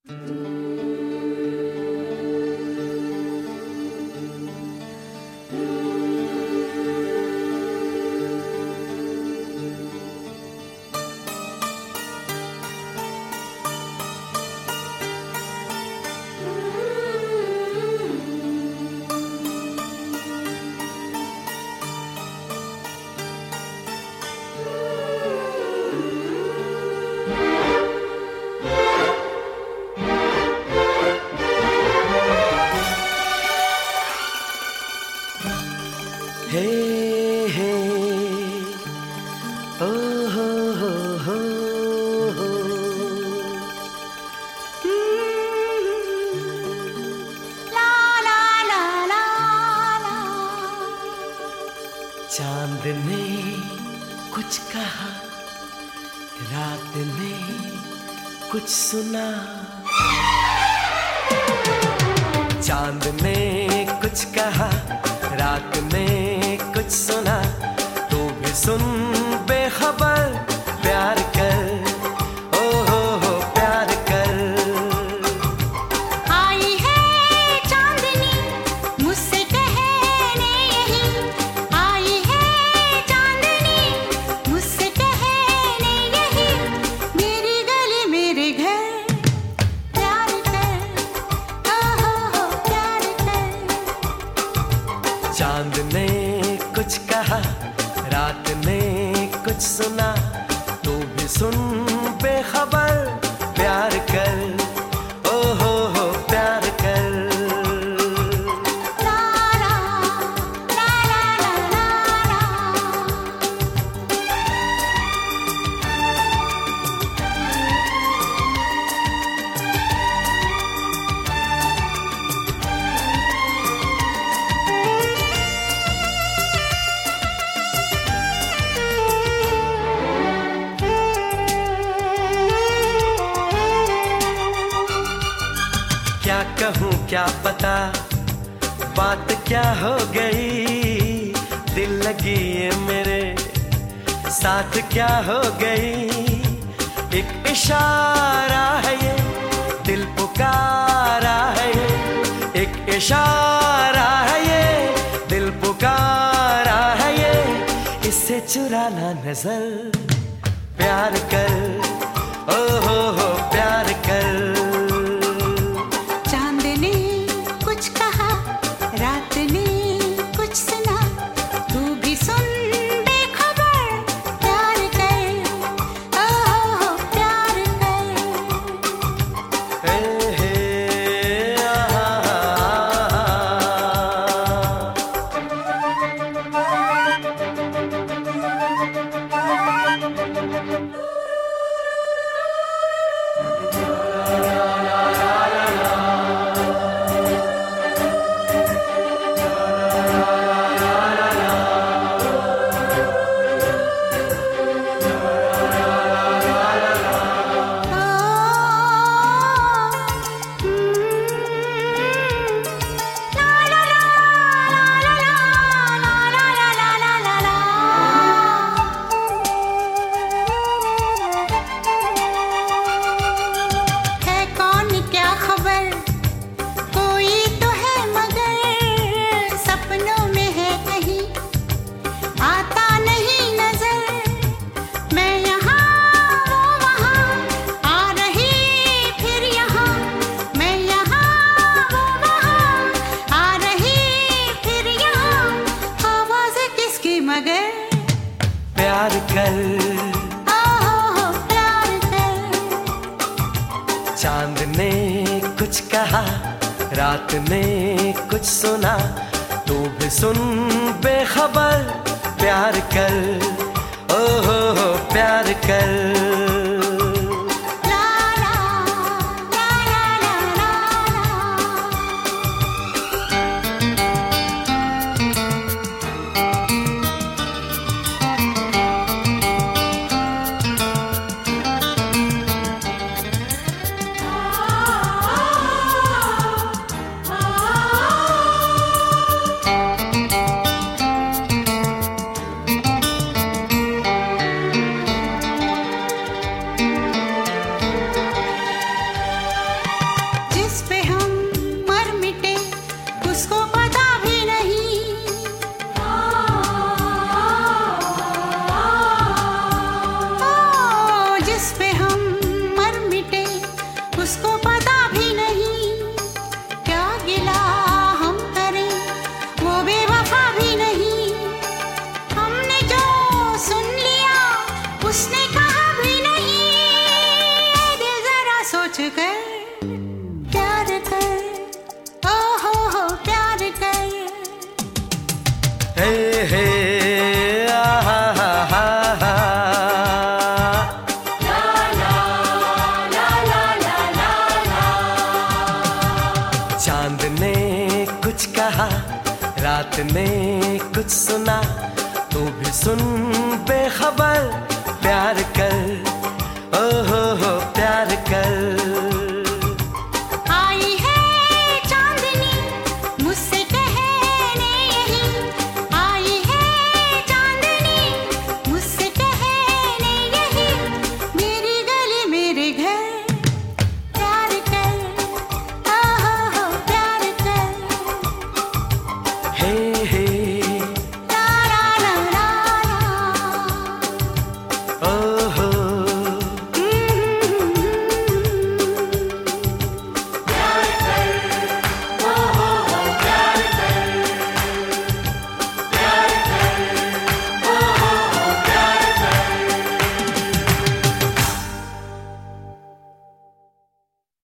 हे हे ओ हो ला ला ला ला ला। चांद ने कुछ कहा, रात ने कुछ सुना। चांद ने कुछ कहा, रात में कुछ सुना। तू भी सुन बेखबर, प्यार कर, ओ हो प्यार कर। आई है चांदनी मुझसे कहने यही, आई है चांदनी मुझसे कहने यही। मेरी गली मेरे घर, प्यार कर, ओ हो प्यार कर। चांद ने कुछ कहा, रात ने कुछ सुना। तू भी सुन बेखबर, प्यार कर, ओ हो प्यार कर। ला ला ला ला ला ला। क्या कहूँ क्या पता, बात क्या हो गई। दिल लगी ये मेरे साथ क्या हो गई। एक इशारा है ये, दिल पुकारा है ये। एक इशारा है ये, दिल पुकारा है ये। इससे चुराना नजर, प्यार कर, ओ हो प्यार कर। कुछ कहा, रात ने कुछ सुना। तू भी सुन बेखबर, प्यार कर, ओ हो प्यार कर। हे हे प्यार कर, प्यार कर। चांद ने कुछ कहा, रात ने कुछ सुना। तू भी सुन बेखबर, प्यार कर, ओ हो प्यार कर। प्यार कर, ओ हो प्यार कर। हे हे आहा हा हा हा। ला ला ला ला ला ला ला। चांद ने कुछ कहा, रात ने कुछ सुना, तू भी सुन बेखबर प्यार